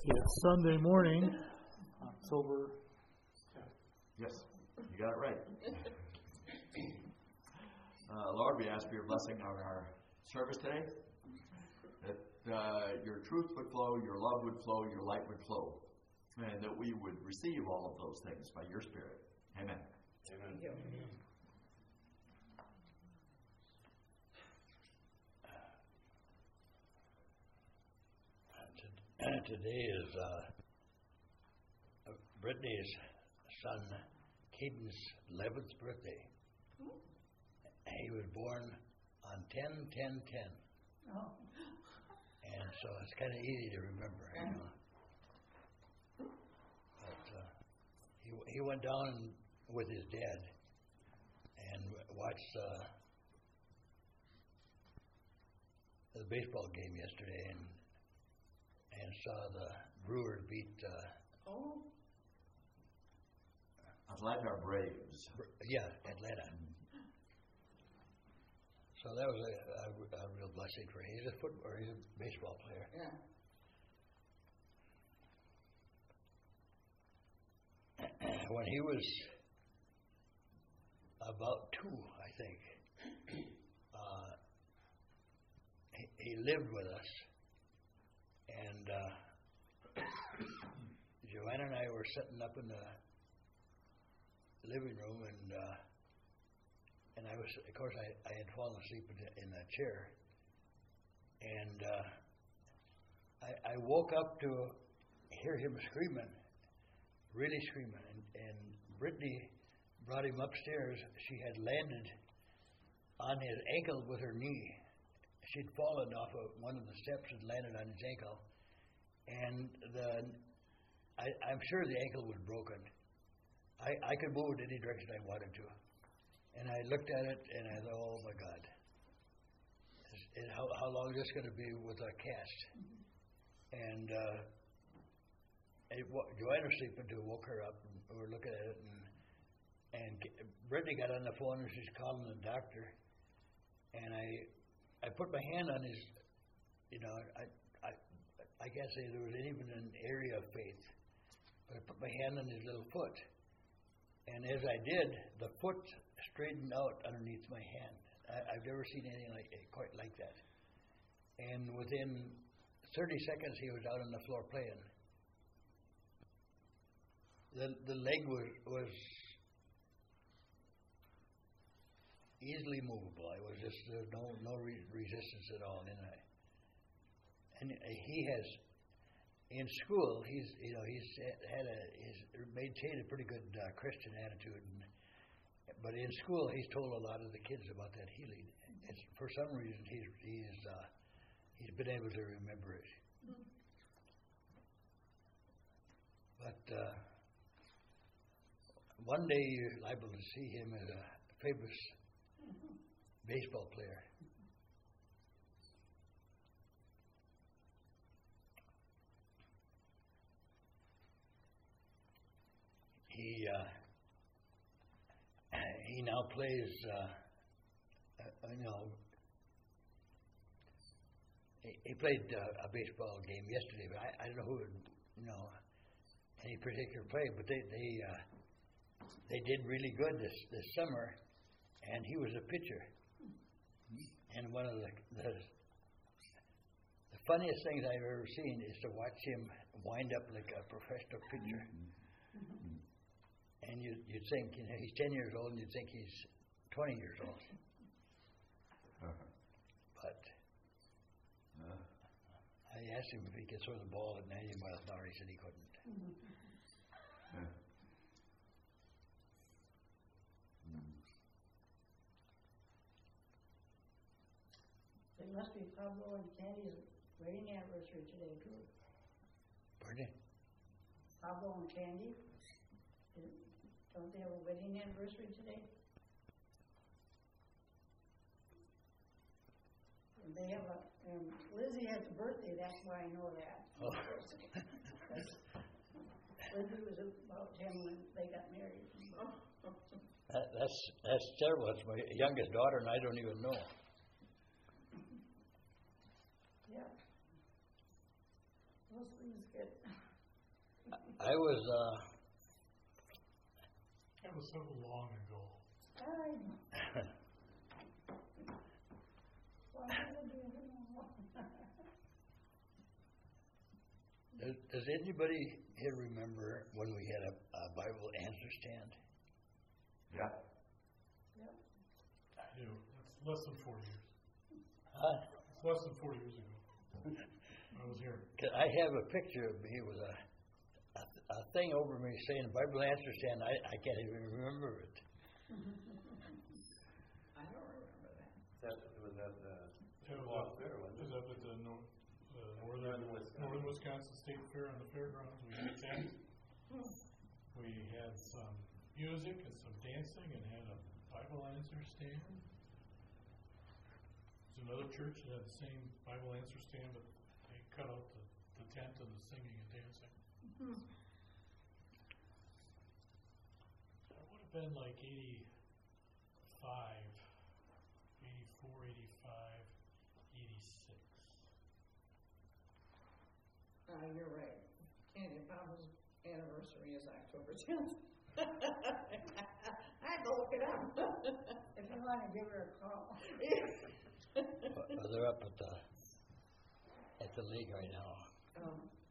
It's Sunday morning, October 10th. Yes, you got it right. Lord, we ask for your blessing on our service today, that your truth would flow, your love would flow, your light would flow, and that we would receive all of those things by your Spirit. Amen. Amen. Today is Brittany's son Caden's 11th birthday. He was born on 10/10/10. Oh. And so it's kind of easy to remember, you know. But he went down with his dad and watched the baseball game yesterday and saw the Brewers beat Atlanta Braves. Atlanta. So that was a real blessing for him. He's a baseball player. Yeah. When he was about 2, I think, he lived with us. And Joanna and I were sitting up in the living room, and I was, of course, I had fallen asleep in that chair, and I woke up to hear him screaming, really screaming, and Brittany brought him upstairs. She had landed on his ankle with her knee. She'd fallen off of one of the steps and landed on his ankle, and I'm sure the ankle was broken. I could move it any direction I wanted to, and I looked at it and I thought, oh my God, how long is this going to be with a cast? And Joanna was sleeping too, woke her up, and we were looking at it, and Brittany got on the phone and she's calling the doctor, and I put my hand on his, I can't say there was even an area of faith, but I put my hand on his little foot. And as I did, the foot straightened out underneath my hand. I've never seen anything quite like that. And within 30 seconds, he was out on the floor playing. The leg was easily movable. I was just no resistance at all. And he has, in school, he's maintained a pretty good Christian attitude. But in school, he's told a lot of the kids about that healing. And for some reason, he's been able to remember it. But one day you're liable to see him as a famous baseball player. He now plays, he played a baseball game yesterday, but I don't know who, any particular player, but they did really good this summer, and he was a pitcher. And one of the funniest things I've ever seen is to watch him wind up like a professional pitcher. And you'd think, he's 10 years old, and you'd think he's 20 years old. But I asked him if he could throw the ball at 90 miles an hour. He said he couldn't. It must be Pablo and Candy's wedding anniversary today, too. Pardon? Pablo and Candy, don't they have a wedding anniversary today? And they have Lizzie has a birthday, that's why I know that. Oh. Lizzie was about 10 when they got married. That's terrible. It's my youngest daughter, and I don't even know. Yeah. Well, those things get, I was, That was so long ago. I know. Well, I don't know. does anybody here remember when we had a Bible answer stand? Yeah. Yep. I do. It's less than 4 years. Huh? It's less than 4 years ago. I was here. 'Cause I have a picture of me with a thing over me saying Bible answer stand. I can't even remember it. I don't remember that. Was that the It was Walk Fair, wasn't it was up at the Northern Wisconsin State Fair on the fairgrounds. We did that. We had some music and some dancing and had a Bible answer stand. There's another church that had the same Bible answer stand, but they cut out the tent and the singing and dancing. That would have been like 85, 84, 85, 86. You're right. Candy Papa's anniversary is October 10th. I had to look it up. If you want to give her a call. But they're up at the league right now.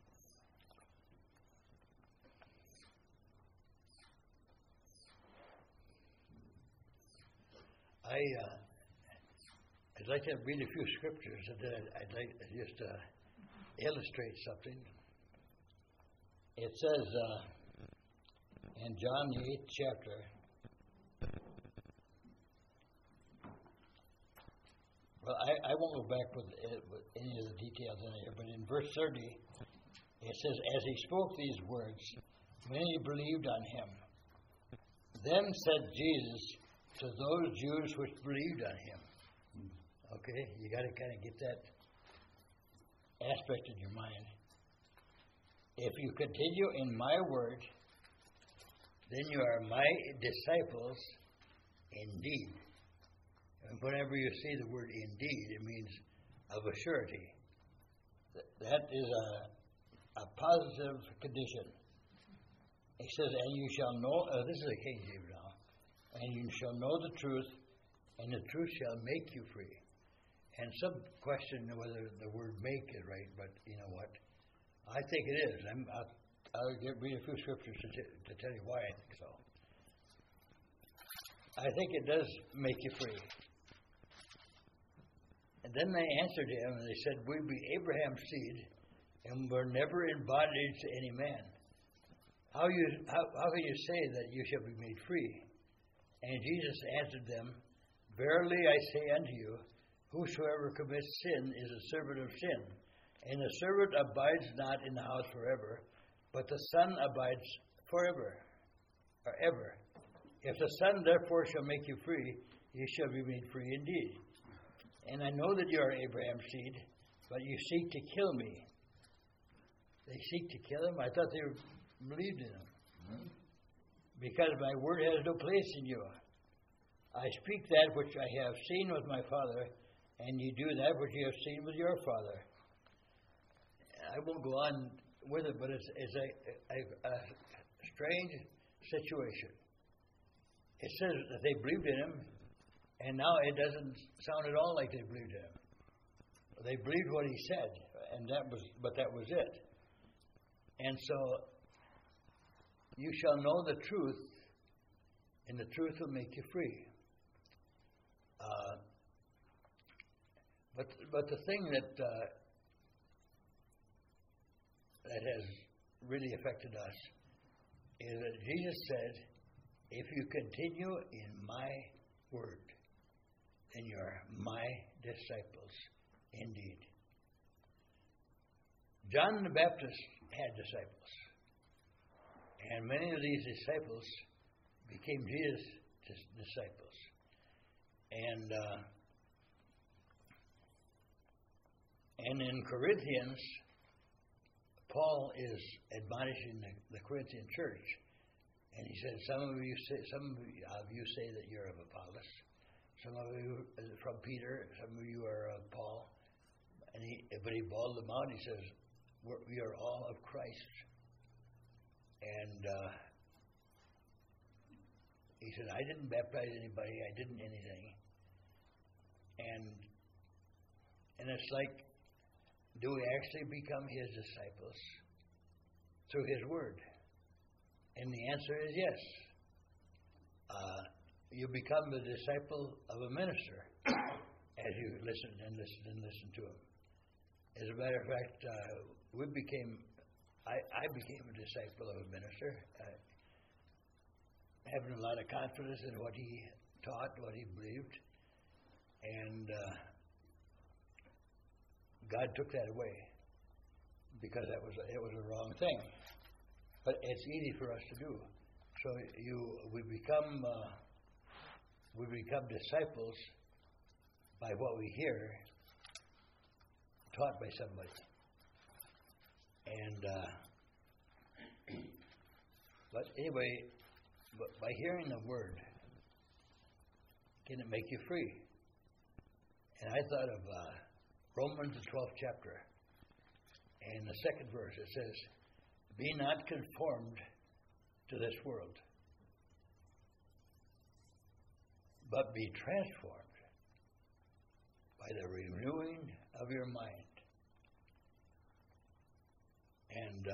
I'd like to read a few scriptures, and then I'd like to just illustrate something. It says in John the 8th chapter, well, I won't go back with any of the details in here, but in verse 30, it says, as he spoke these words, many believed on him. Then said Jesus to those Jews which believed on him. Okay, you got to kind of get that aspect in your mind. If you continue in my word, then you are my disciples indeed. And whenever you see the word indeed, it means of a surety. That is a positive condition. It says, and you shall know, this is a King James now, and you shall know the truth, and the truth shall make you free. And some question whether the word make is right, but you know what? I think it is. I'll read a few scriptures to tell you why I think so. I think it does make you free. And then they answered him, and they said, we be Abraham's seed, and we're never in bondage to any man. How can you say that you shall be made free? And Jesus answered them, verily I say unto you, whosoever commits sin is a servant of sin. And the servant abides not in the house forever, but the Son abides forever, or ever. If the Son therefore shall make you free, you shall be made free indeed. And I know that you are Abraham's seed, but you seek to kill me. They seek to kill him? I thought they believed in him. Mm-hmm. Because my word has no place in you. I speak that which I have seen with my Father, and you do that which you have seen with your father. I won't go on with it, but it's a strange situation. It says that they believed in him, and now it doesn't sound at all like they believed in him. They believed what he said, and that was it. And so, you shall know the truth, and the truth will make you free. But the thing that has really affected us is that Jesus said, if you continue in my word, then you are my disciples indeed. John the Baptist had disciples. And many of these disciples became Jesus' disciples. And in Corinthians, Paul is admonishing the Corinthian church, and he said, some of you say that you're of Apollos, some of you are from Peter, some of you are of Paul, but he bawled them out. He says, we are all of Christ. And he said, I didn't baptize anybody, I didn't anything. And it's like, do we actually become his disciples through his word? And the answer is yes. You become the disciple of a minister as you listen and listen and listen to him. As a matter of fact, I became a disciple of a minister, having a lot of confidence in what he taught, what he believed, and God took that away because it was a wrong thing. But it's easy for us to do. So we become disciples by what we hear taught by somebody. And but anyway, by hearing the word, can it make you free? And I thought of Romans the 12th chapter, and the second verse. It says, "Be not conformed to this world, but be transformed by the renewing of your mind." And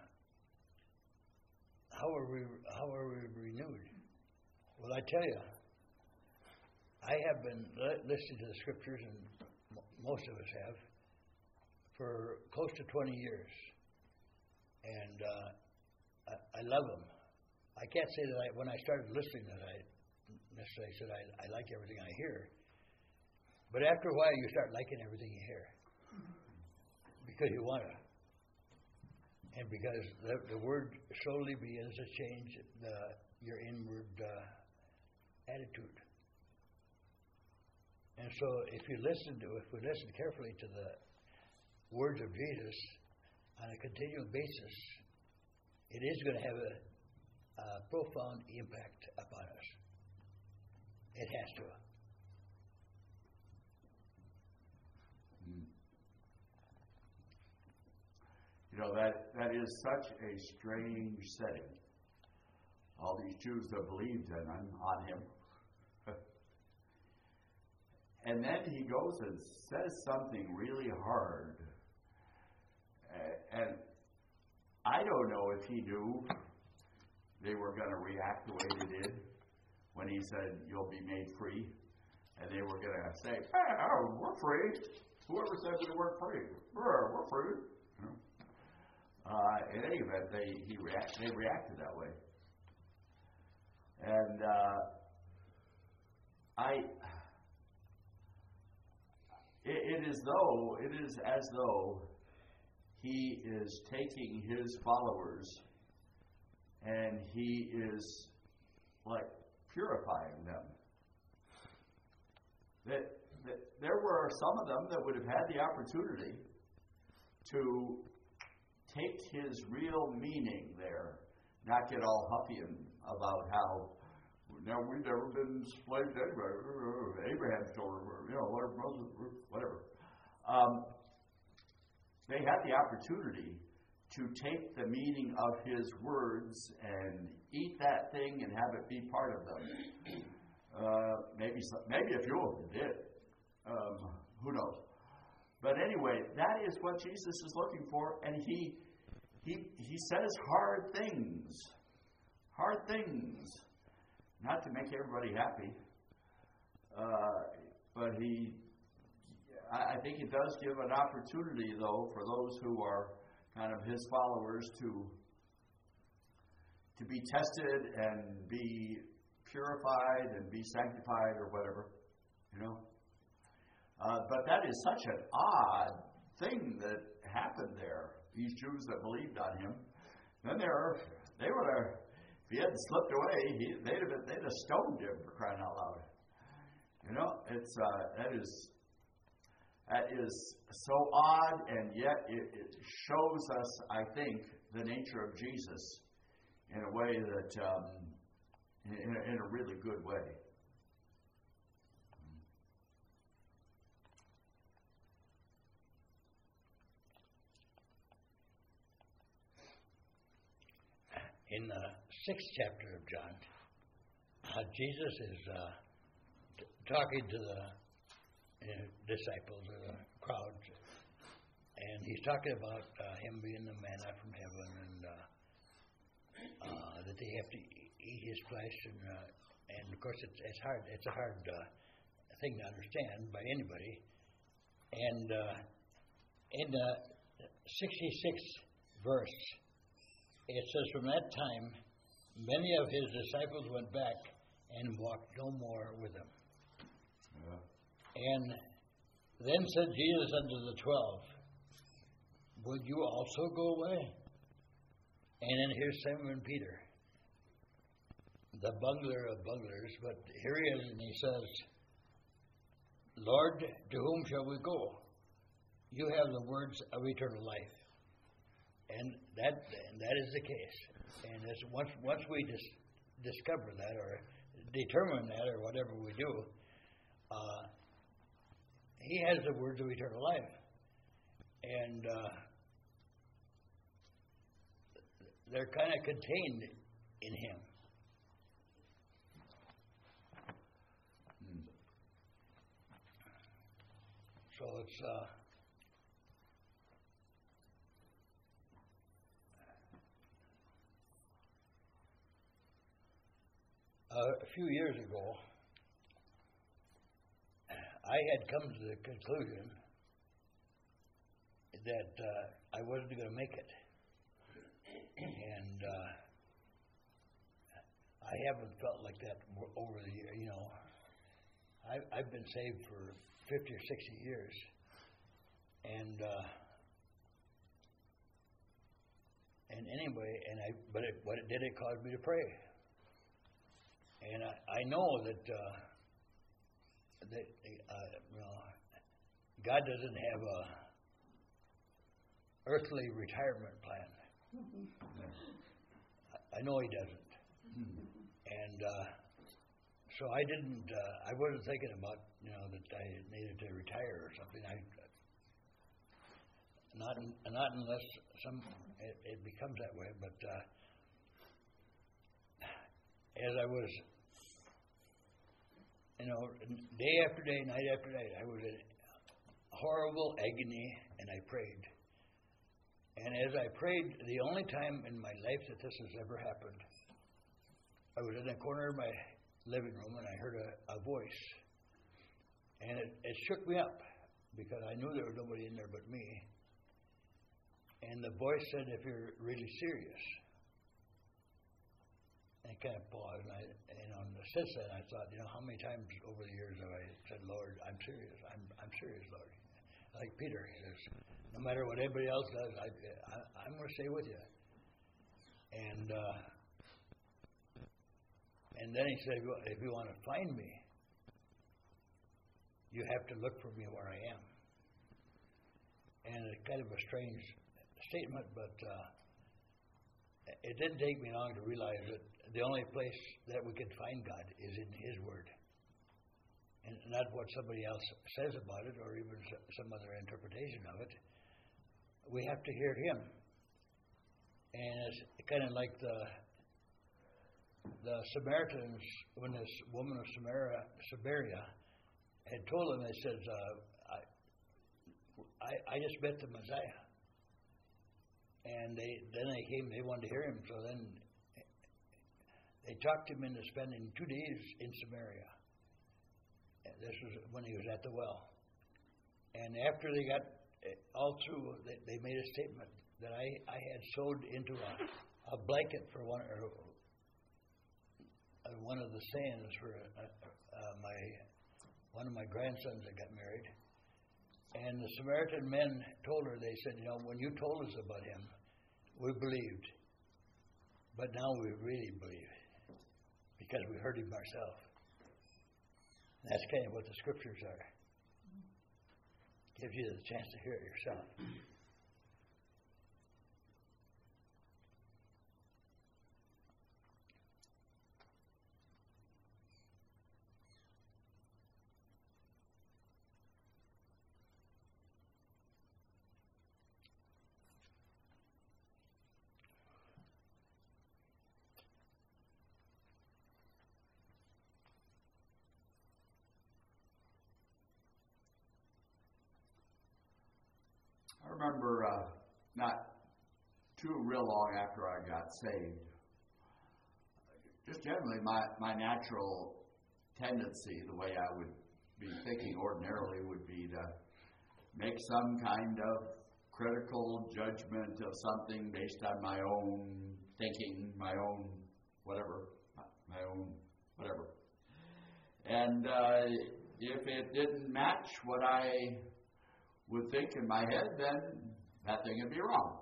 how are we renewed? Well, I tell you, I have been listening to the scriptures, and most of us have, for close to 20 years. And I love them. I can't say that when I started listening that I necessarily said I like everything I hear. But after a while, you start liking everything you hear. Because you want to. And because the word slowly begins to change your inward attitude. And so if we listen carefully to the words of Jesus on a continual basis, it is going to have a profound impact upon us. It has to. You know, that is such a strange setting. All these Jews that believed on him. And then he goes and says something really hard. And I don't know if he knew they were going to react the way they did when he said, "You'll be made free." And they were going to say, "Oh, we're free. Whoever said we weren't free? We're free." In any event, they reacted that way. And it is as though he is taking his followers and he is like purifying them. That there were some of them that would have had the opportunity to take his real meaning there, not get all huffy about how, now we've never been enslaved anywhere. Abraham's children were, whatever. They had the opportunity to take the meaning of his words and eat that thing and have it be part of them. Maybe a few of them did. Who knows? But anyway, that is what Jesus is looking for, and he says hard things. Hard things. Not to make everybody happy. But I think it does give an opportunity, though, for those who are kind of his followers to be tested and be purified and be sanctified or whatever, But that is such an odd thing that happened there. These Jews that believed on him, then they would have, if he hadn't slipped away, they'd have stoned him, for crying out loud. That is so odd, and yet it shows us, I think, the nature of Jesus in a way that, in a really good way. in the 6th chapter of John, Jesus is talking to the disciples or the crowds, and he's talking about him being the manna from heaven, and that they have to eat his flesh, and of course it's hard. It's a hard thing to understand by anybody. And in the 66th verse, it says, "From that time, many of his disciples went back and walked no more with him. And then said Jesus unto the 12, Would you also go away? And then here's Simon Peter, the bungler of bunglers, but here he is, and he says, Lord, to whom shall we go? You have the words of eternal life. And that is the case. And once we discover that, or determine that, or whatever we do, he has the words of eternal life. And they're kind of contained in him. So it's a few years ago, I had come to the conclusion that I wasn't going to make it. And I haven't felt like that over the year. You know, I've been saved for 50 or 60 years, and anyway, but it did cause me to pray, and I know that you know, God doesn't have a earthly retirement plan. I know He doesn't, and so I didn't. I wasn't thinking about that I needed to retire or something. Not unless it becomes that way. But as I was, day after day, night after night, I was in horrible agony, and I prayed. And as I prayed, the only time in my life that this has ever happened, I was in the corner of my living room, and I heard a voice. And it shook me up, because I knew there was nobody in there but me. And the voice said, if you're really serious. And I kind of paused, and since then I thought, how many times over the years have I said, Lord, I'm serious. I'm serious, Lord. Like Peter, he says, no matter what anybody else does, I'm going to stay with you. And then he said, if you want to find me, you have to look for me where I am. And it's kind of a strange statement, but it didn't take me long to realize that the only place that we can find God is in His Word. And not what somebody else says about it, or even some other interpretation of it. We have to hear Him. And it's kind of like the Samaritans, when this woman of Samaria had told them, they said, I just met the Messiah. And then they came, they wanted to hear Him, so then they talked Him into spending 2 days in Samaria. This was when He was at the well. And after they got all through, they made a statement that I had sewed into a blanket for one of the sayings for one of my grandsons that got married. And the Samaritan men told her, they said, when you told us about Him, we believed. But now we really believe, because we heard Him ourselves. That's kind of what the Scriptures are. Gives you the chance to hear it yourself. remember not too real long after I got saved, just generally my natural tendency, the way I would be thinking ordinarily, would be to make some kind of critical judgment of something based on my own thinking, my own whatever. And if it didn't match what I would think in my head, then that thing would be wrong.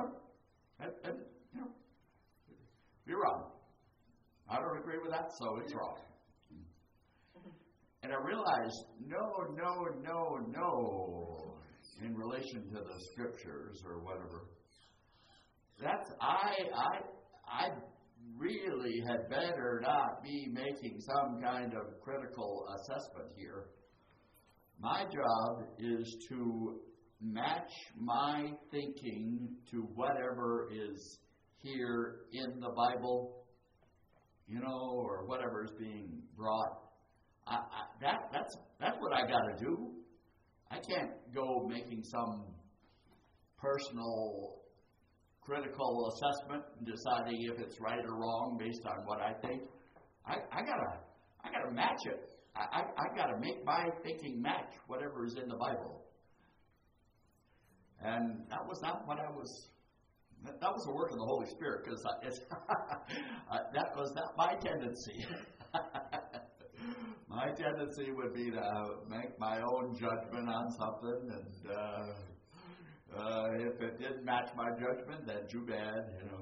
Be wrong. I don't agree with that, so it's wrong. And I realized, no, in relation to the scriptures or whatever. That's I really had better not be making some kind of critical assessment here. My job is to match my thinking to whatever is here in the Bible, or whatever is being brought. That's what I got to do. I can't go making some personal critical assessment and deciding if it's right or wrong based on what I think. I gotta match it. I gotta make my thinking match whatever is in the Bible. And that was not what I was. That was the work of the Holy Spirit, because that was not my tendency. My tendency would be to make my own judgment on something, and if it didn't match my judgment, then too bad,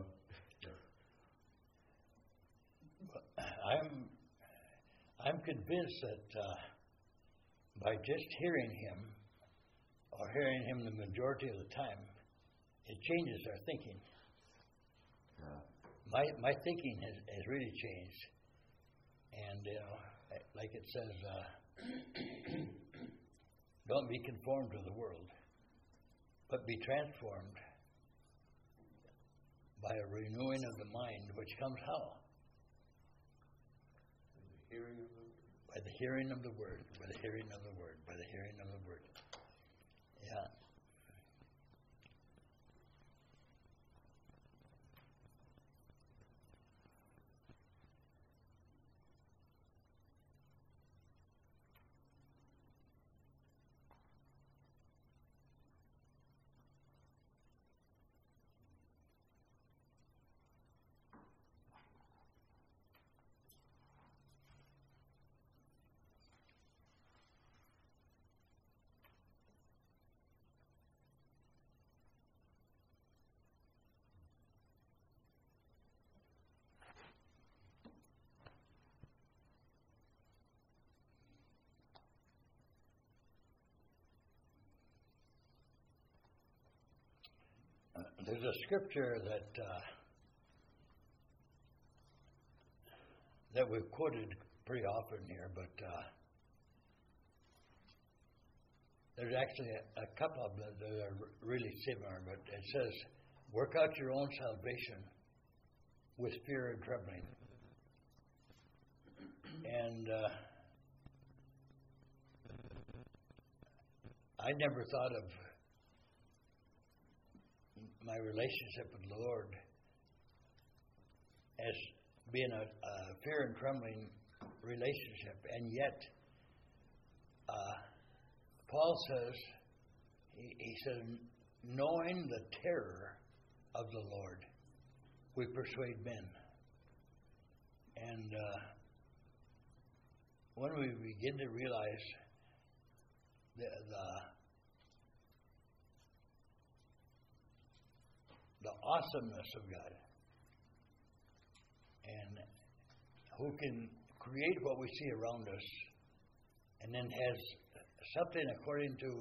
I'm convinced that by just hearing him, or hearing him the majority of the time, it changes our thinking. Yeah. My thinking has really changed, and like it says, don't be conformed to the world, but be transformed by a renewing of the mind, which comes how? By the hearing of the word. By the hearing of the word. By the hearing of the word. Yeah. There's a scripture that we've quoted pretty often here, but there's actually a couple of them that are really similar. But it says, "Work out your own salvation with fear and trembling." And I never thought of my relationship with the Lord as being a fear and trembling relationship. And yet, Paul says, he says, knowing the terror of the Lord, we persuade men. And when we begin to realize the awesomeness of God, and who can create what we see around us, and then has something according to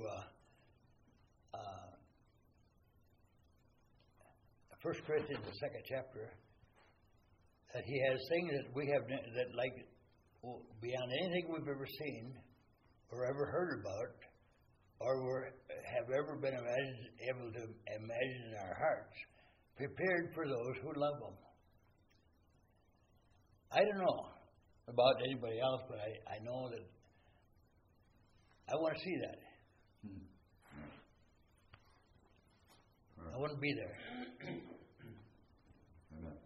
1 Corinthians, the 2nd chapter, that He has things that we have that like beyond anything we've ever seen or ever heard about, or have ever been able to imagine in our hearts, prepared for those who love Him. I don't know about anybody else, but I know that I want to see that. I wouldn't be there. Amen.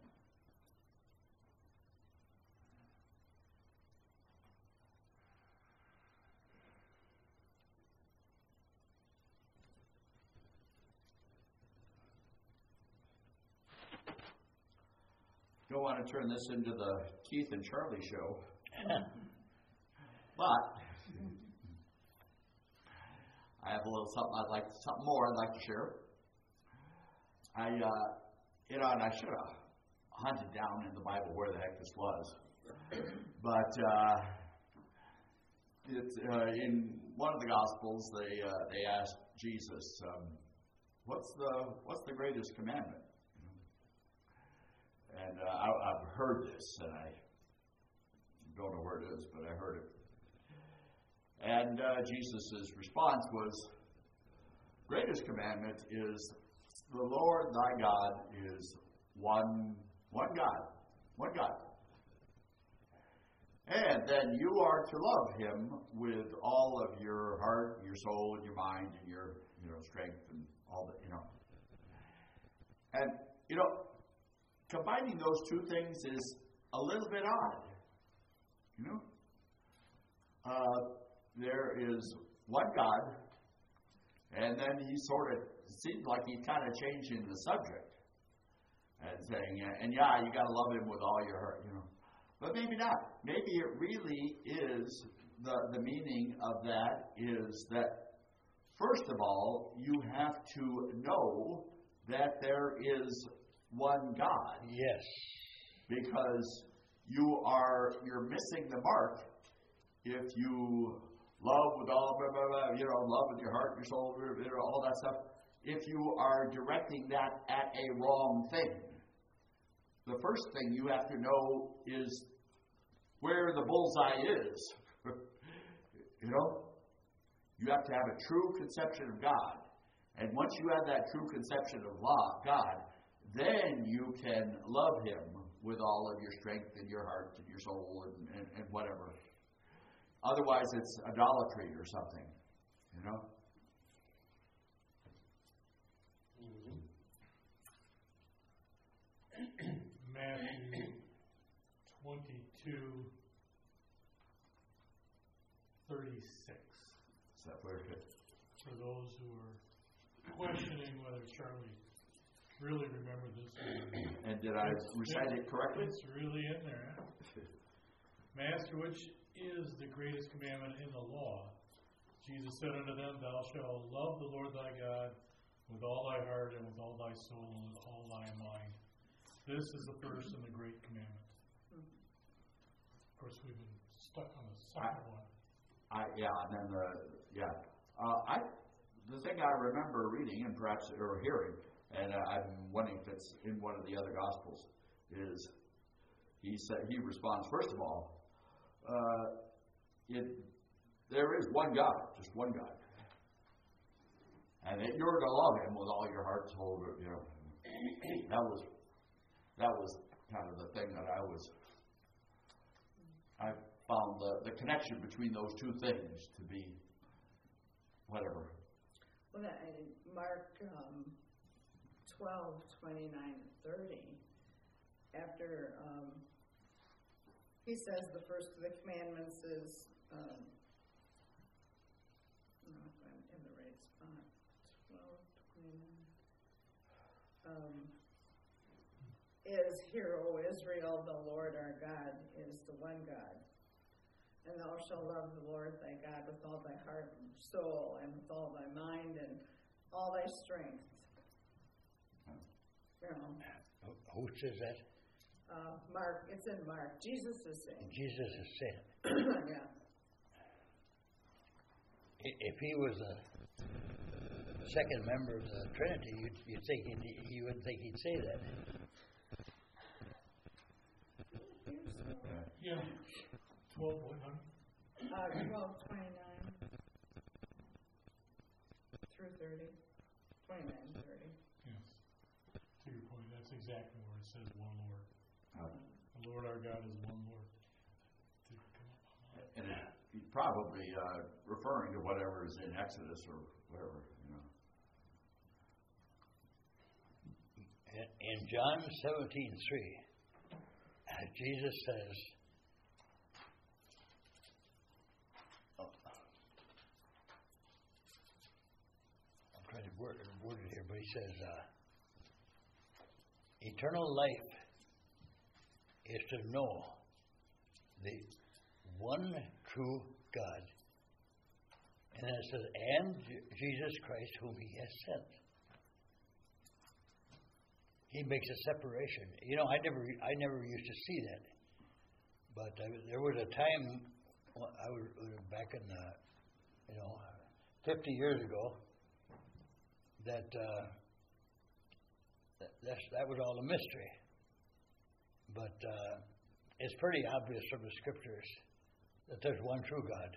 Don't want to turn this into the Keith and Charlie show. But I have a little something more I'd like to share. And I should have hunted down in the Bible where the heck this was. But it's in one of the Gospels, they asked Jesus, "What's the greatest commandment?" And I've heard this, and I don't know where it is, but I heard it. And Jesus' response was, "Greatest commandment is the Lord thy God is one God. And then you are to love him with all of your heart, your soul, and your mind, and your strength, and all that, And, combining those two things is a little bit odd. There is one God, and then he sort of seemed like he's kind of changing the subject and saying, you got to love him with all your heart, But maybe not. Maybe it really is the meaning of that is that, first of all, you have to know that there is one God. Yes. Because you're missing the mark if you love with all, love with your heart, your soul, all that stuff. If you are directing that at a wrong thing. The first thing you have to know is where the bullseye is. You have to have a true conception of God. And once you have that true conception of God, then you can love him with all of your strength and your heart and your soul and whatever. Otherwise, it's idolatry or something, Matthew 22:36. Is that where it is? For those who are questioning whether Charlie really remembered this. And did I recite it correctly? It's really in there. Master, which is the greatest commandment in the law? Jesus said unto them, Thou shalt love the Lord thy God with all thy heart and with all thy soul and with all thy mind. This is the first and the great commandment. Of course, we've been stuck on the second one. The thing I remember reading and perhaps or hearing, and I'm wondering if it's in one of the other Gospels, is he responds, first of all, there is one God, just one God. And that you're to love him with all your heart, soul, That was kind of the thing that I found the connection between those two things to be whatever. Well, Mark 12:29-30, after he says the first of the commandments is, I'm in the right spot, 12:29, is, Hear, O Israel, the Lord our God is the one God. And thou shalt love the Lord thy God with all thy heart and soul and with all thy mind and all thy strength. Who says that? Mark, it's in Mark. Jesus is saying. Jesus is saying. Yeah. If he was a second member of the Trinity, you wouldn't think he'd say that. Yeah. 12:29. 12:29 through 30. 29:30. Yes. To your point, that's exactly where it says one Lord. The Lord our God is one Lord. And he's probably referring to whatever is in Exodus or whatever, in John 17:3, Jesus says, I'm trying to word it here, but he says, eternal life is to know the one true God. And then it says, and Jesus Christ whom he has sent. He makes a separation. You know, I never used to see that. But there was a time, I was back in, 50 years ago, that was all a mystery. But it's pretty obvious from the scriptures that there's one true God.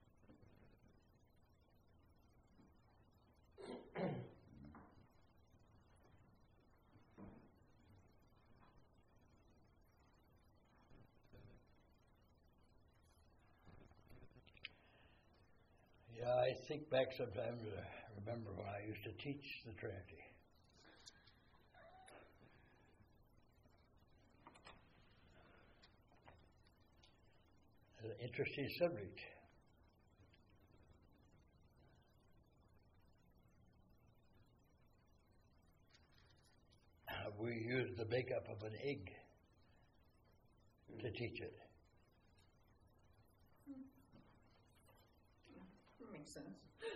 Yeah, I think back sometimes, remember when I used to teach the Trinity. It's an interesting subject. We used the makeup of an egg to teach it. Makes sense.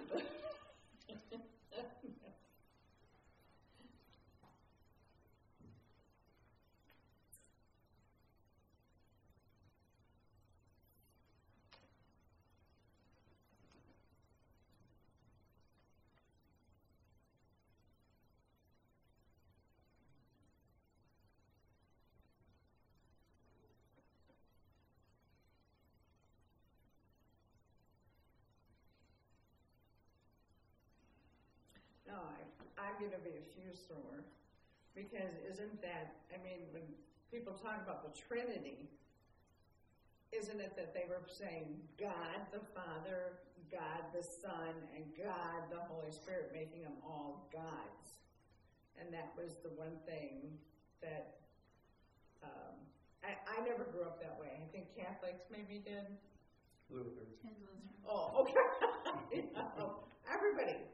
No, I'm going to be a fuse thrower, because isn't that, I mean, when people talk about the Trinity, isn't it that they were saying God the Father, God the Son, and God the Holy Spirit, making them all gods? And that was the one thing that I never grew up that way. I think Catholics maybe did. Luther. Oh, okay. Everybody,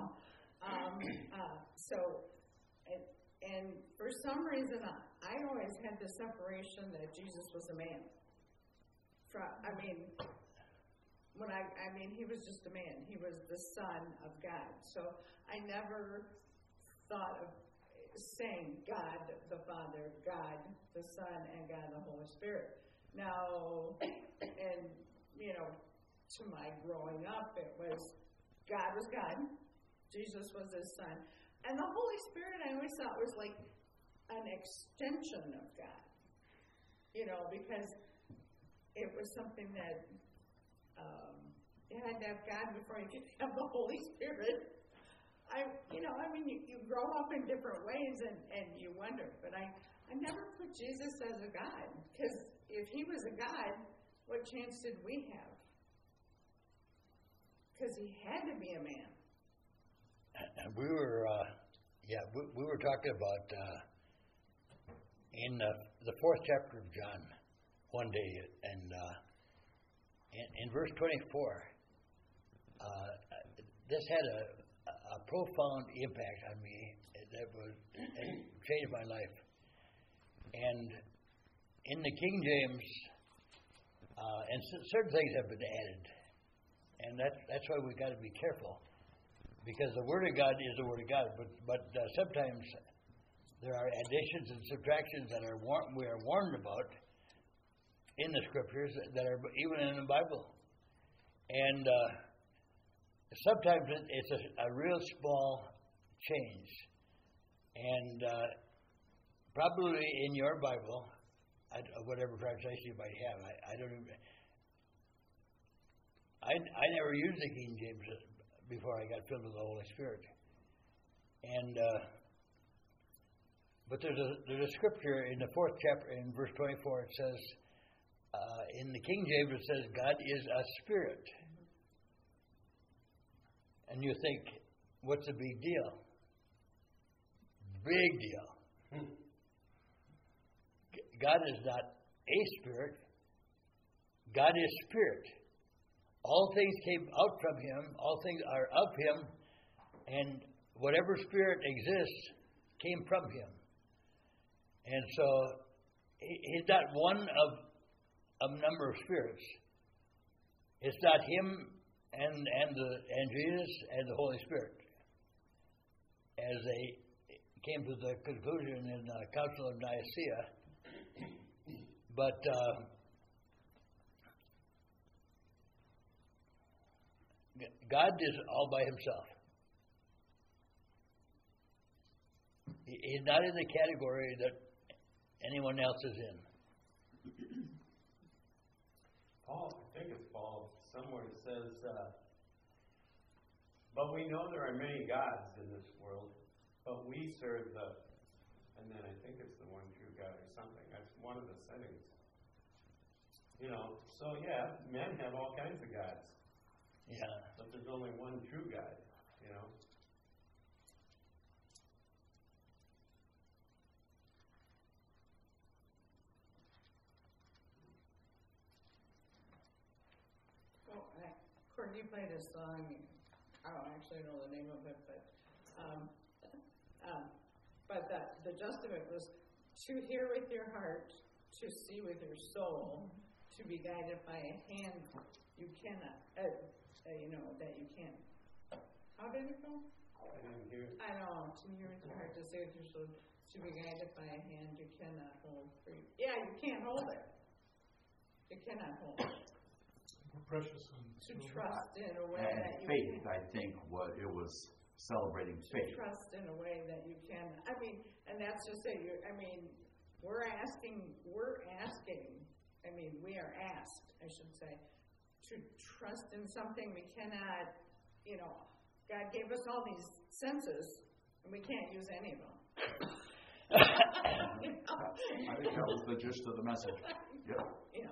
and for some reason, I always had the separation that Jesus was a man. He was just a man. He was the Son of God. So I never thought of saying God the Father, God the Son, and God the Holy Spirit. Now, and to my growing up, it was God was God, Jesus was his Son, and the Holy Spirit I always thought was like an extension of God, because it was something that you had to have God before you could have the Holy Spirit. You grow up in different ways and you wonder, but I never put Jesus as a God, because if he was a God, what chance did we have? Because he had to be a man. And we were talking about in the 4th chapter of John one day, and in verse 24, this had a profound impact on me that changed my life. And in the King James, and certain things have been added, and that's why we've got to be careful, because the Word of God is the Word of God, but sometimes there are additions and subtractions that we are warned about in the Scriptures that are even in the Bible, and sometimes it's a real small change, and probably in your Bible, whatever translation you might have, I don't even. I never used the King James before I got filled with the Holy Spirit, and but there's a scripture in the 4th chapter in verse 24. It says in the King James it says God is a spirit, and you think, what's the big deal? Big deal. God is not a spirit. God is spirit. All things came out from Him. All things are of Him. And whatever spirit exists came from Him. And so He's not one of a number of spirits. It's not Him and Jesus and the Holy Spirit, as they came to the conclusion in the Council of Nicaea. But God is all by Himself. He's not in the category that anyone else is in. Paul, I think it's Paul, somewhere says, but we know there are many gods in this world, but we serve and then I think it's the one true God or something. That's one of the settings. So yeah, men have all kinds of gods. Yeah. But there's only one true God, Well, Courtney played a song. I don't actually know the name of it, but the gist of it was to hear with your heart, to see with your soul, to be guided by a hand you cannot, that you can't. How did it go? I didn't hear it. I know, to hear with your heart, to see with your soul, to be guided by a hand you cannot hold free. Yeah, you can't hold it. You cannot hold it. Precious and To trust in a way And that you faith, can. I think, it was celebrating faith. Trust in a way that you can. And that's just it. We're asking. We are asked, I should say, to trust in something we cannot. God gave us all these senses, and we can't use any of them. I think that was the gist of the message. Yeah.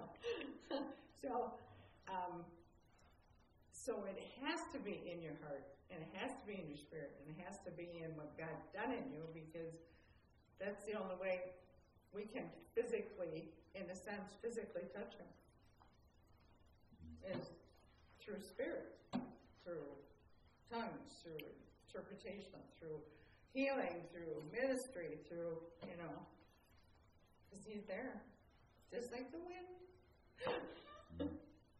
So it has to be in your heart, and it has to be in your spirit, and it has to be in what God's done in you, because that's the only way we can physically touch Him, is through spirit, through tongues, through interpretation, through healing, through ministry, through, because He's there, just like the wind.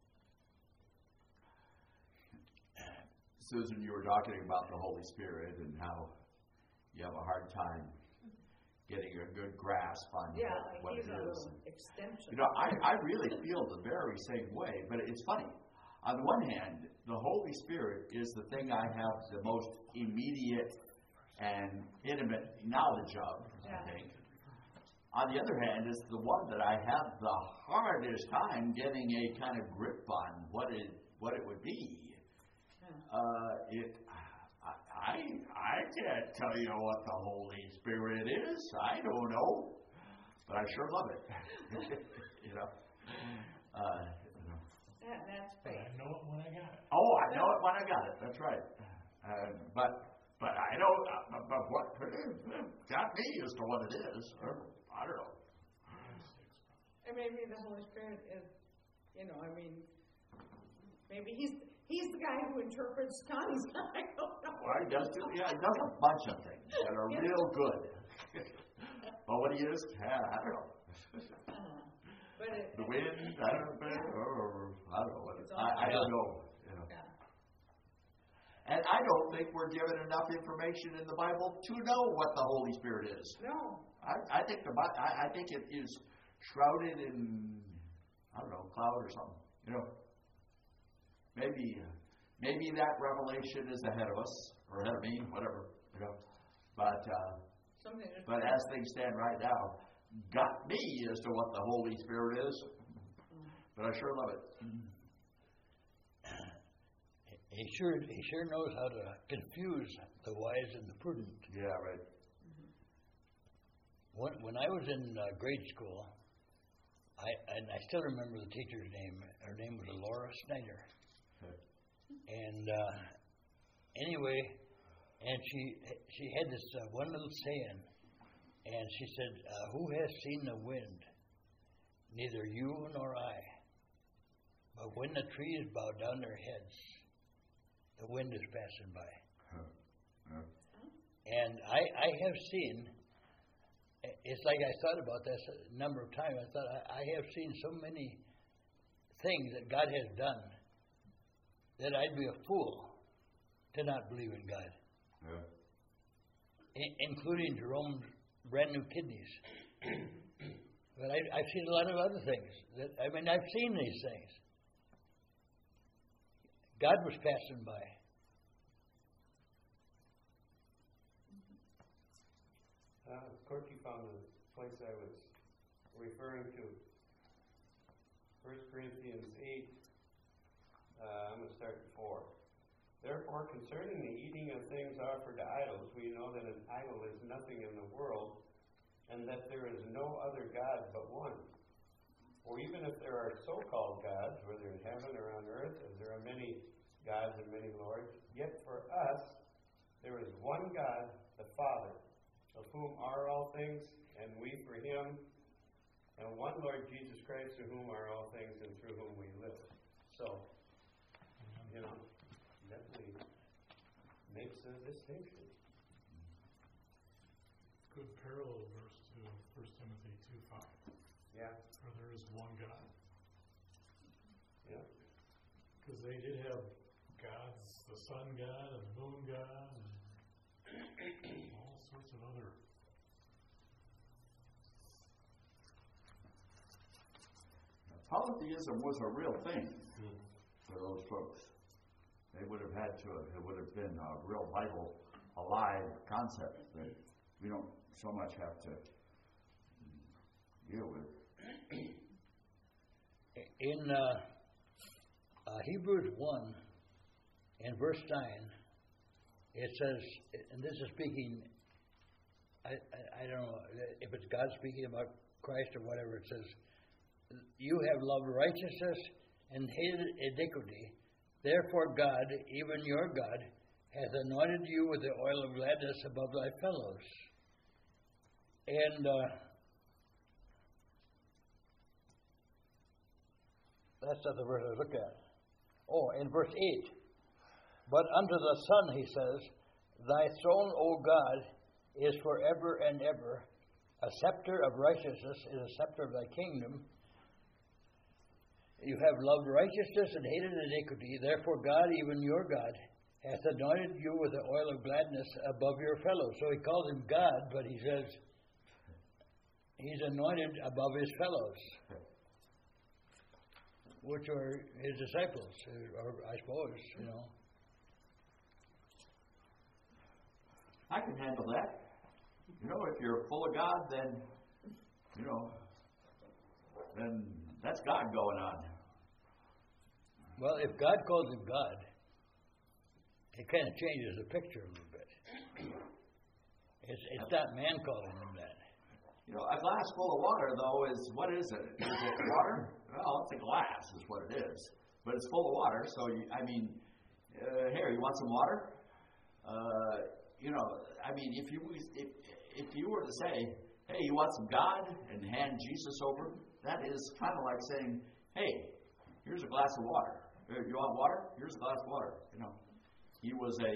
Susan, you were talking about the Holy Spirit and how you have a hard time getting a good grasp on what it He's a is. little extension. I really feel the very same way, but it's funny. On the one hand, the Holy Spirit is the thing I have the most immediate and intimate knowledge of, I think. On the other hand, it's the one that I have the hardest time getting a kind of grip on what it would be. I can't tell you what the Holy Spirit is. I don't know, but I sure love it. That's faith. I know it when I got it. Oh, I know it when I got it. That's right. But I know. But what got me as to what it is, I don't know. And maybe the Holy Spirit is, maybe he's the guy who interprets tongues. I don't know. Well, he does a bunch of things that are real good. But what he is, I don't know. But The wind, I don't know. I don't know. Yeah. And I don't think we're given enough information in the Bible to know what the Holy Spirit is. No. I think it is shrouded in, cloud or something. Maybe that revelation is ahead of us or ahead of me, whatever. But as things stand right now, got me as to what the Holy Spirit is. But I sure love it. He sure knows how to confuse the wise and the prudent. Yeah, right. When I was in grade school, I still remember the teacher's name. Her name was Laura Snyder. And anyway, and she had this one little saying And she said, who has seen the wind? Neither you nor I. But when the trees bow down their heads, the wind is passing by. And I have seen, it's like I thought about this a number of times. I thought, I have seen so many things that God has done that I'd be a fool to not believe in God. Including Jerome's brand new kidneys. But I've seen a lot of other things. I've seen these things. God was passing by. Corky found the place I was referring to. 1 Corinthians 8, I'm going to start at 4. Therefore, concerning the eating of things offered to idols, we know that an idol is nothing in the world, and that there is no other God but one. For even if there are so-called gods, whether in heaven or on earth, as there are many gods and many lords, yet for us there is one God, the Father, of whom are all things, and we for him, and one Lord Jesus Christ, through whom are all things, and through whom we live. So, definitely makes a distinction. Good parallel verse to 1 Timothy 2:5. Yeah. For there is one God. Yeah. Because they did have gods, the sun god and the moon god, and all sorts of other. Polytheism was a real thing for those folks. They would have had to, it would have been a real vital, alive concept that we don't so much have to deal with. In Hebrews 1, in verse 9, it says, and this is speaking, I don't know if it's God speaking about Christ or whatever, it says, you have loved righteousness and hated iniquity. Therefore God, even your God, hath anointed you with the oil of gladness above thy fellows. And that's not the verse I was looking at. Oh, in verse 8. But unto the Son, he says, thy throne, O God, is forever and ever. A scepter of righteousness is a scepter of thy kingdom. You have loved righteousness and hated iniquity. Therefore God, even your God, hath anointed you with the oil of gladness above your fellows. So he calls him God, but he says he's anointed above his fellows, which are his disciples, or I suppose, I can handle that. If you're full of God, then, then that's God going on. Well, if God calls him God, it kind of changes the picture a little bit. It's not man calling him that. A glass full of water, though, what is it? Is it water? Well, it's a glass is what it is. But it's full of water, so, here, you want some water? If you were to say, hey, you want some God, and hand Jesus over, that is kind of like saying, hey, here's a glass of water. You want water? Here's a glass of water. He was a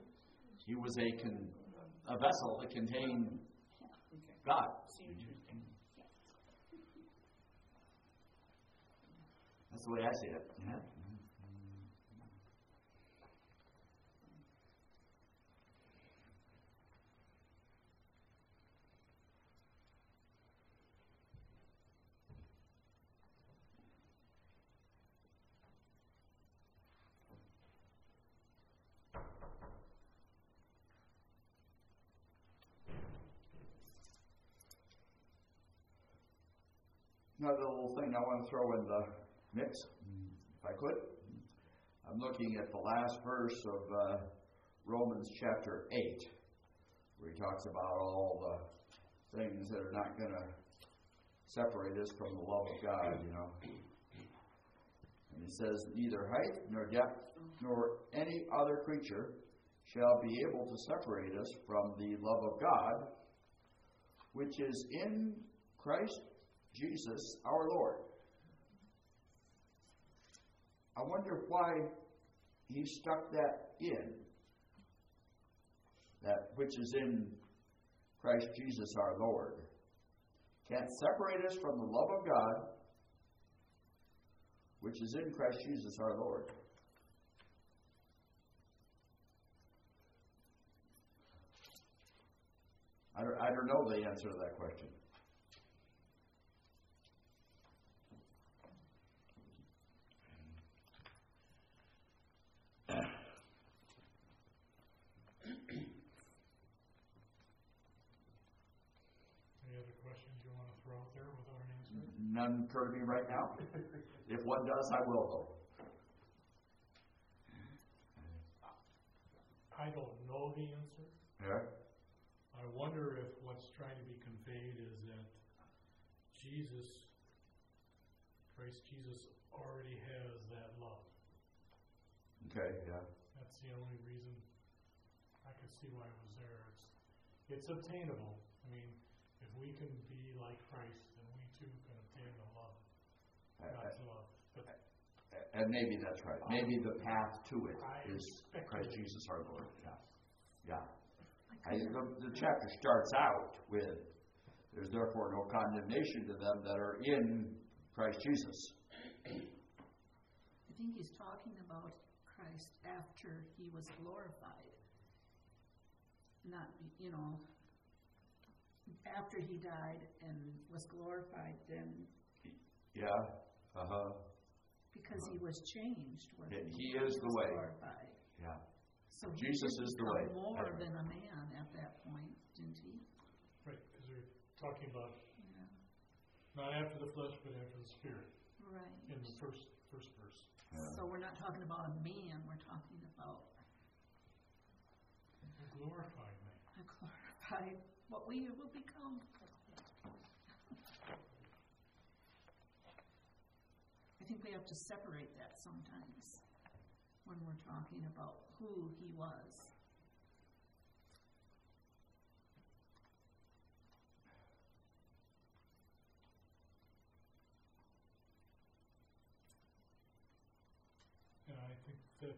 vessel that contained God. That's the way I see it. Yeah. Another little thing I want to throw in the mix, if I could. I'm looking at the last verse of Romans chapter 8, where he talks about all the things that are not going to separate us from the love of God, And he says, neither height nor depth nor any other creature shall be able to separate us from the love of God, which is in Christ Jesus our Lord. I wonder why he stuck that in. That which is in Christ Jesus our Lord. Can't separate us from the love of God, which is in Christ Jesus our Lord. I don't know the answer to that question. Any other questions you want to throw out there without an answer? None occur to me right now. If one does, I will though. I don't know the answer. Yeah. I wonder if what's trying to be conveyed is that Christ Jesus already has that love. Okay, yeah. That's the only reason I could see why it was there. It's obtainable. I mean, if we can be like Christ, then we too can obtain the love, God's love. But And maybe that's right. Maybe the path to it is expect Christ it. Jesus our Lord. Yeah. The chapter starts out with, there's therefore no condemnation to them that are in Christ Jesus. I think he's talking about Christ after he was glorified. Not, after he died and was glorified, then. Yeah. Uh-huh. Because he was changed when He is the way. Glorified. Yeah. So Jesus is the way. more That's right. than a man at that point, didn't he? Right, because we're talking about Yeah. not after the flesh, but after the spirit Right. in the first verse. Yeah. So we're not talking about a man, we're talking about A glorified man. a glorified, what we will become. I think we have to separate that sometimes when we're talking about who he was. And I think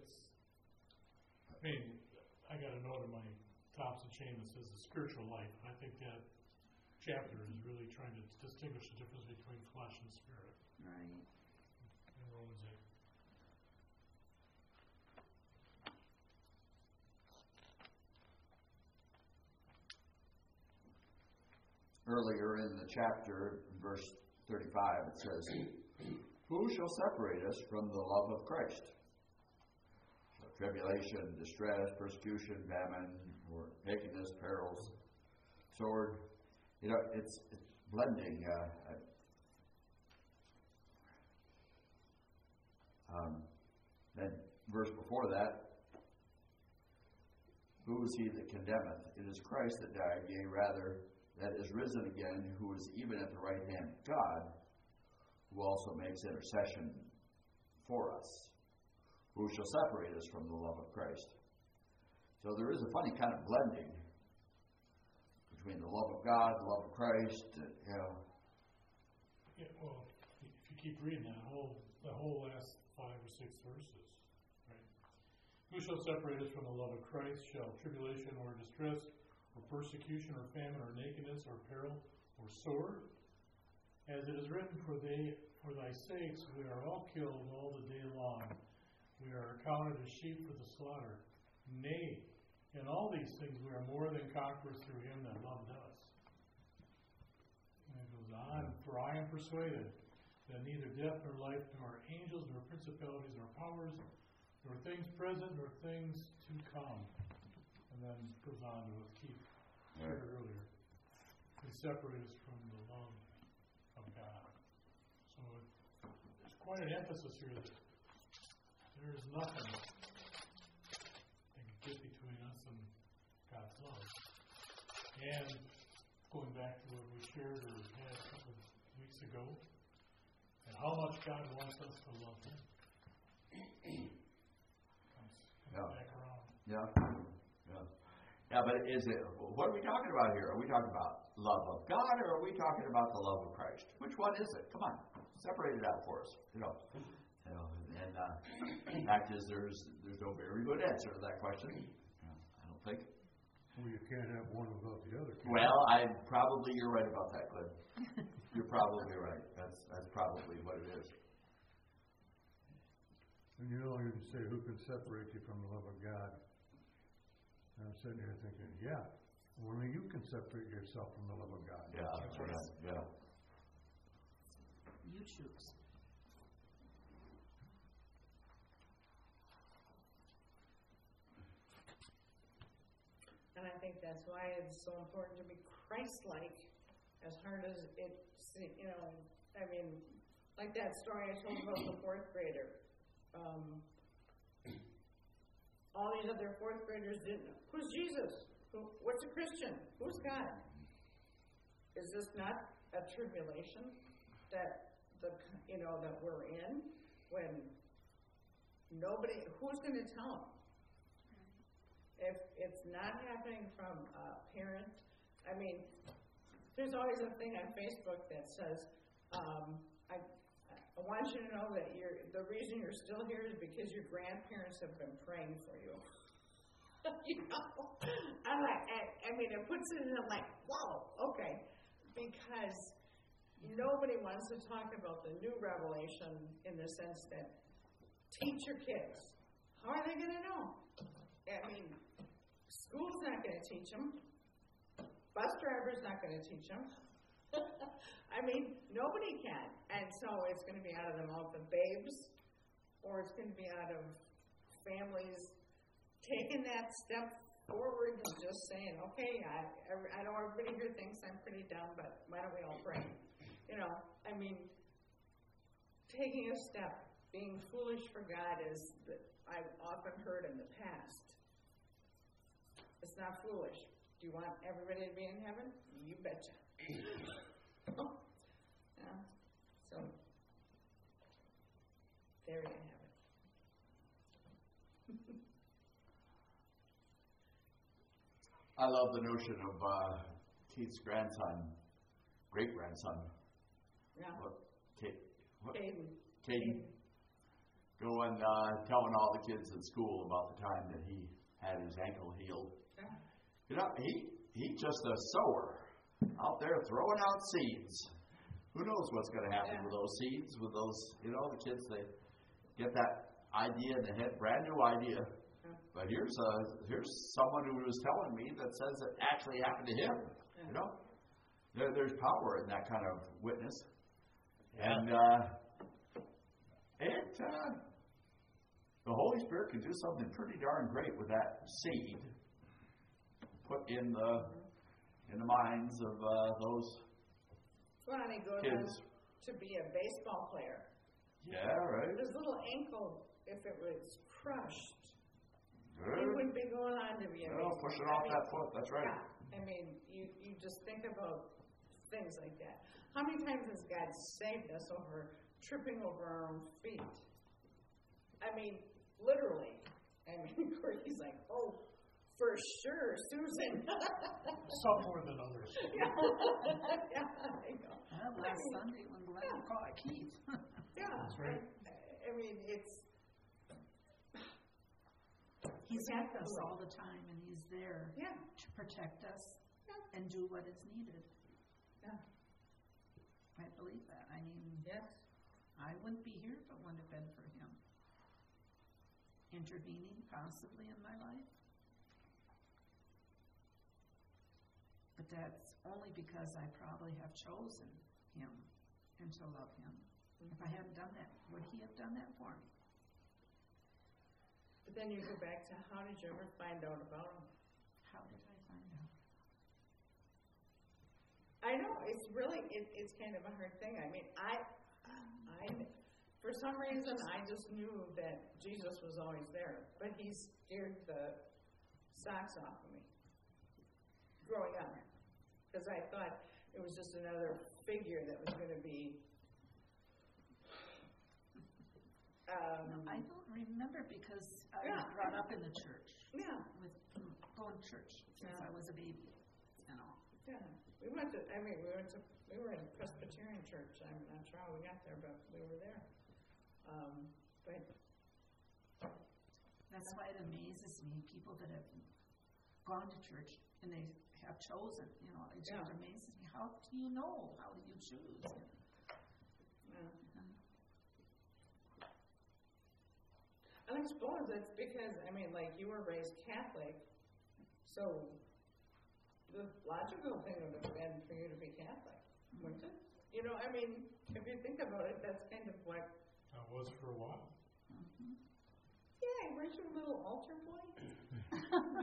I got a note in my Thompson chain that says the spiritual life. And I think that chapter is really trying to distinguish the difference between flesh and spirit Right. in Romans 8. Earlier in the chapter, verse 35, it says, "Who shall separate us from the love of Christ? So tribulation, distress, persecution, famine, or nakedness, perils, sword." It's blending. Then verse before that, "Who is he that condemneth? It is Christ that died, yea, rather, that is risen again, who is even at the right hand of God, who also makes intercession for us. Who shall separate us from the love of Christ?" So there is a funny kind of blending between the love of God, the love of Christ, Yeah, well, if you keep reading the whole last 5 or 6 verses, right? Who shall separate us from the love of Christ? Shall tribulation or distress or persecution or famine or nakedness or peril or sword? As it is written, for thy sakes we are all killed all the day long. We are accounted as sheep for the slaughter. Nay, in all these things we are more than conquerors through him that loved us. And it goes on, for I am persuaded that neither death nor life, nor angels, nor principalities, nor powers, nor things present, nor things to come. And then it goes on to what Keith shared earlier. Can separate us from the love of God. So there's quite an emphasis here that there is nothing that can get between us and God's love. And going back to what we shared or had a couple of weeks ago, and how much God wants us to love Him. Comes Yeah. back around. Yeah. Yeah, but what are we talking about here? Are we talking about love of God, or are we talking about the love of Christ? Which one is it? Come on, separate it out for us. And the fact is, there's no very good answer to that question. I don't think. Well, you can't have one without the other. Well, you're right about that, Glenn. You're probably right. That's probably what it is. And you know, you can say, who can separate you from the love of God? And I'm sitting here thinking, yeah, only you can separate yourself from the love of God. Yeah, that's right. Yeah. You choose. And I think that's why it's so important to be Christ-like, as hard as it, I mean, like that story I told about the fourth grader. All these other fourth graders didn't know. Who's Jesus? What's a Christian? Who's God? Is this not a tribulation that that we're in, when who's going to tell them? If it's not happening from a parent, I mean, there's always a thing on Facebook that says, I want you to know that the reason you're still here is because your grandparents have been praying for you. I'm like, I mean, it puts it in, I'm like, wow, okay. Because nobody wants to talk about the new revelation in the sense that teach your kids. How are they going to know? I mean, school's not going to teach them. Bus driver's not going to teach them. I mean, nobody can. And so it's going to be out of the mouth of babes, or it's going to be out of families taking that step forward and just saying, okay, I know everybody here thinks I'm pretty dumb, but why don't we all pray? I mean, taking a step, being foolish for God is, I've often heard in the past. It's not foolish. Do you want everybody to be in heaven? You betcha. Yeah. So, there you have it. I love the notion of Keith's great-grandson. Yeah. Caden. Going, telling all the kids at school about the time that he had his ankle healed. He's just a sower out there throwing out seeds. Who knows what's going to happen with those seeds, with those, the kids, they get that idea in the head, brand new idea. But here's someone who was telling me that says it actually happened to him. There's power in that kind of witness. And the Holy Spirit can do something pretty darn great with that seed put in the minds of those and he goes kids. On to be a baseball player. Yeah, right. His little ankle, if it was crushed, Good. he wouldn't be going on to be a baseball player. Pushing off that foot, that's right. Yeah. I mean, you just think about things like that. How many times has God saved us over tripping over our own feet? I mean, literally. I mean, he's like, oh, for sure, Susan. Some more than others. Yeah, I know. Well, last Sunday when Glenn caught Keith. Yeah. That's right. I mean, He's with us all the time, and he's there to protect us and do what is needed. Yeah. I believe that. I mean, yes. I wouldn't be here if it wouldn't have been for him intervening possibly in my life. But that's only because I probably have chosen him and to love him. If I hadn't done that, would he have done that for me? But then you go back to, how did you ever find out about him? How did I find out? I know, it's really, it's kind of a hard thing. I mean, I for some reason, I just knew that Jesus was always there, but he scared the socks off of me growing up, because I thought it was just another figure that was going to be. I don't remember, because I was brought up in the church. Yeah. With going to church since I was a baby, you know. Yeah, we went to we were in a Presbyterian church. I'm not sure how we got there, but we were there. But that's why it amazes me, people that have gone to church and they have chosen, you know, it just amazes me. How do you know? How do you choose? And I suppose it's because, like you were raised Catholic, so the logical thing would have been for you to be Catholic, wouldn't it? You know, if you think about it, that's kind of what... I was for a while. Mm-hmm. Yeah, weren't you a little altar boy? I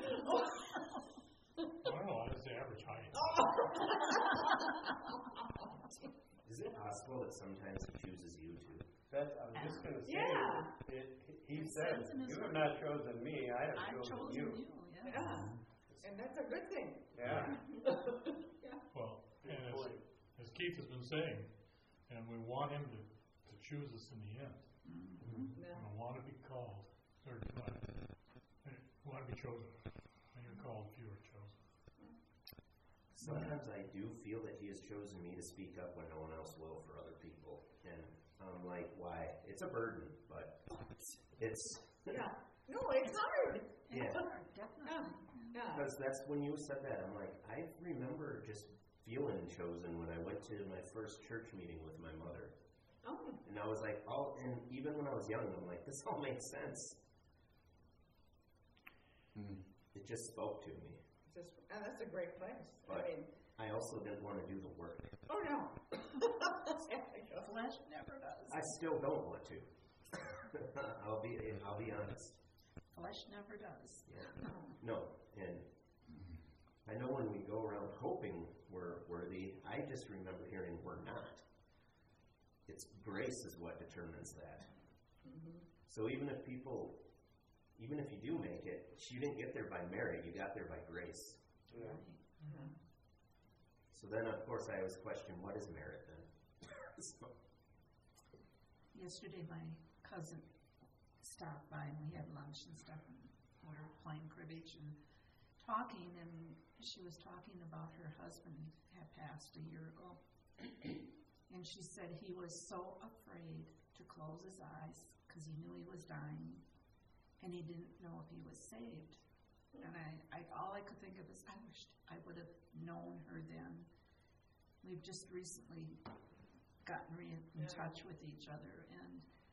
don't know, I was the average height. Is it possible that sometimes he chooses you too? That's, I was just going to say, Yeah. He says, you have not chosen me, I have I've chosen chosen you. Yeah, and that's a good thing. Yeah. Well, and as Keith has been saying, and we want him to choose us in the end. Mm-hmm. Yeah. We want to be called, or we want to be chosen. When you're called, few are chosen. Sometimes I do feel that he has chosen me to speak up when no one else will for other people. And I'm like, why? It's a burden, but it's... Yeah. No, it's hard. Yeah. It's hard, definitely. Yeah. Because that's when you said that, I'm like, I remember just feeling chosen when I went to my first church meeting with my mother. Oh. And I was like, and even when I was young, I'm like, this all makes sense. It just spoke to me. And that's a great place. But I also didn't want to do the work. Oh no. Flesh never does. I still don't want to. I'll be honest. Flesh never does. Yeah. No, and I know when we go around hoping we're worthy, I just remember hearing we're not. It's grace is what determines that. Mm-hmm. So even if you do make it, you didn't get there by merit, you got there by grace. Yeah. Mm-hmm. So then, of course, I always question, what is merit then? Yesterday, my cousin stopped by and we had lunch and stuff, and we were playing cribbage and talking, and she was talking about her husband had passed a year ago. And she said he was so afraid to close his eyes because he knew he was dying, and he didn't know if he was saved. And I all I could think of is, I wished I would have known her then. We've just recently gotten in touch with each other, and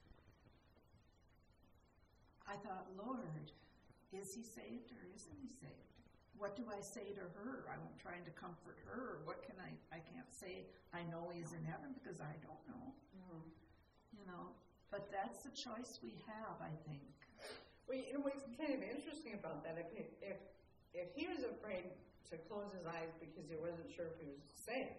I thought, Lord, is he saved or isn't he saved? What do I say to her? I'm trying to comfort her. What can I can't say I know he's in heaven because I don't know. Mm-hmm. You know, but that's the choice we have, I think. Well, what's kind of interesting about that, if he was afraid to close his eyes because he wasn't sure if he was saved,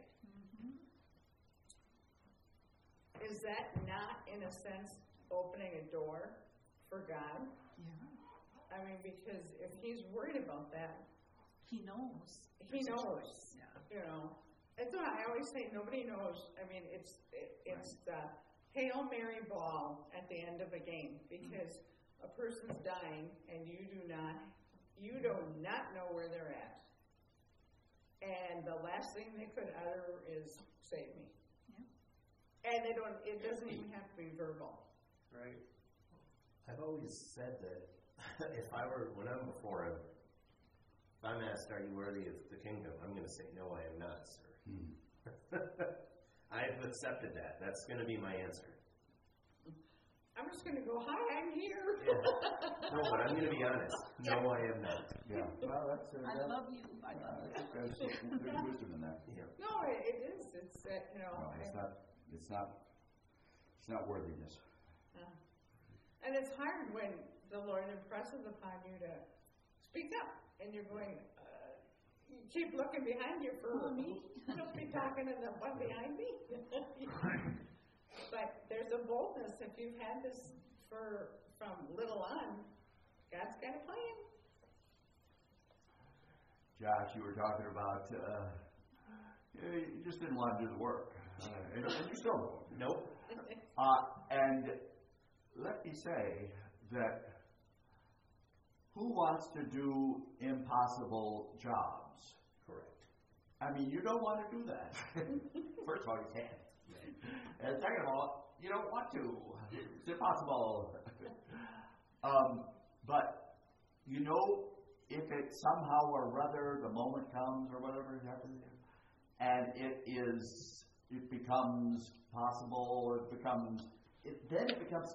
is that not, in a sense, opening a door for God? Yeah. Because if he's worried about that, he knows. He knows. Yeah. You know, that's why I always say nobody knows. It's the Hail Mary ball at the end of a game, because a person's dying and you do not know where they're at, and the last thing they could utter is "save me." Yeah. And it doesn't even have to be verbal. Right. I've always said that when I'm before him, if I'm asked, are you worthy of the kingdom? I'm going to say, no, I am not, sir. I've accepted that. That's going to be my answer. I'm just going to go, hi, I'm here. Yeah. No, but I'm going to be honest. No, I am not. Yeah. Well, that's. I love you. I love you. There's wisdom in that. Yeah. No, it is. It's No, it's not worthiness. And it's hard when the Lord impresses upon you to speak up, and you're going, you keep looking behind you for me. You must be talking to the one behind me. But there's a boldness. If you've had this from little on, God's got a plan. Josh, you were talking about you just didn't want to do the work, and you still don't. Nope. And let me say that who wants to do impossible jobs? Correct. I mean, you don't want to do that. First of all, you can't. And second of all, you don't want to. It's impossible. But, you know, if it somehow or other, the moment comes or whatever happens, and it becomes possible, then it becomes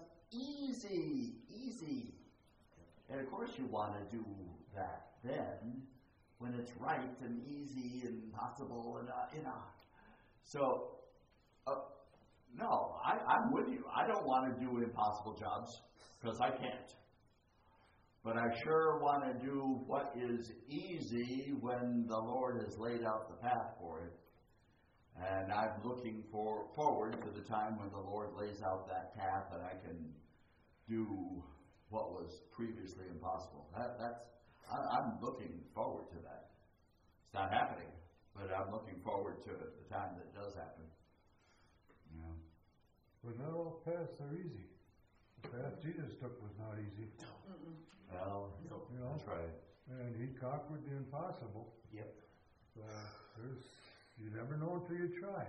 easy. And of course you want to do that then, when it's right and easy and possible and So, no, I'm with you. I don't want to do impossible jobs because I can't. But I sure want to do what is easy when the Lord has laid out the path for it. And I'm looking forward to the time when the Lord lays out that path and I can do what was previously impossible. I'm looking forward to that. It's not happening, but I'm looking forward to the time that does happen. Yeah. But not all paths are easy. The path Jesus took was not easy. Well, You know? that's right. And he conquered the impossible. Yep. So you never know until you try.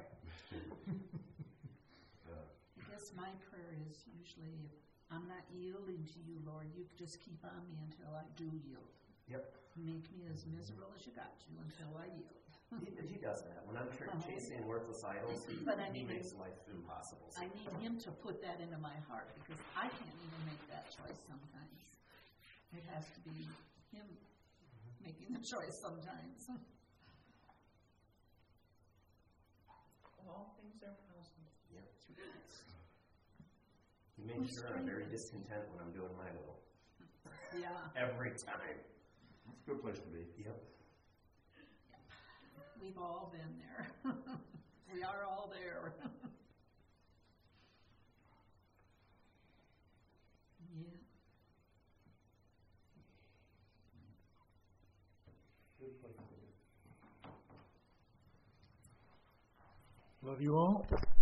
I guess my prayer is usually, if I'm not yielding to you, Lord, you just keep on me until I do yield. Yep. Make me as miserable as you got to until I yield. He does that. When I'm chasing worthless idols, But I he mean, makes life impossible. I need him to put that into my heart because I can't even make that choice sometimes. It has to be him making the choice sometimes. All things are possible. Yep. He makes sure I'm very discontent when I'm doing my will. Yeah. Every time. That's a good place to be. Yep. We've all been there. We are all there. Yeah. Good place to be. Love you all.